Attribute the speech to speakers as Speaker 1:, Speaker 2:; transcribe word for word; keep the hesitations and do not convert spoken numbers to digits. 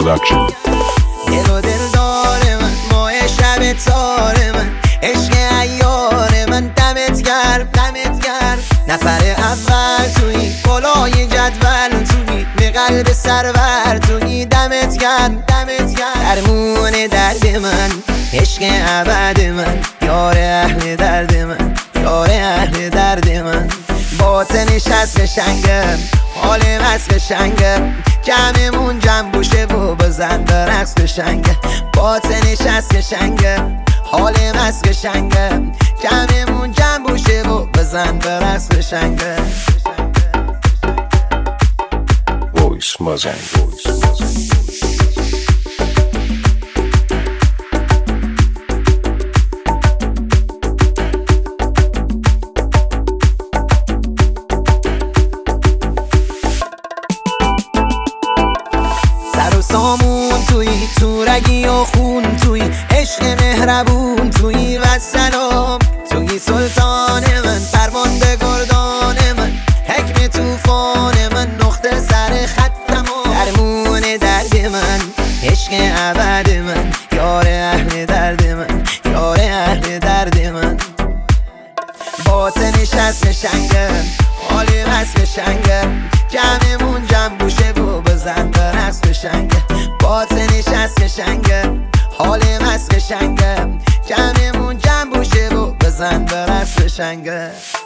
Speaker 1: Production.
Speaker 2: دل و دل داره من، ماه شب تاره من، عشق عیار من، دمت گرم دمت گرم. نفر اول توی بالای جدول توی به قلب سرور توی، دمت گرم دمت گرم. درمون درد من، عشق ابد من، یار اهل درد من، یار اهل درد من. باطنش هست قشنگم، حال مست قشنگم، جمعمون جمع بوشه و بزن به رقص قشنگه. باطنش هست قشنگم، حال مست قشنگم، جمعمون جمع بوشه و بزن به رقص قشنگه.
Speaker 1: Voice Mazang, Voice Mazang.
Speaker 2: سر و سامون توی، تو رگی و خون توی، عشق مهربون توی و سلام توی. سلطان من، فرمانده گردان من، حکم توفان من، نقطه سر خطم و درمون درد من، عشق ابد من، یار اهل درد من، یار اهل درد من. باطنش هست قشنگم، حال مست قشنگم، جمعمون جمع بوشه و بزن به رقص قشنگه. باطنش هست قشنگم، حال مست قشنگم، جمعمون جمع بوشه و بزن به رقص قشنگه.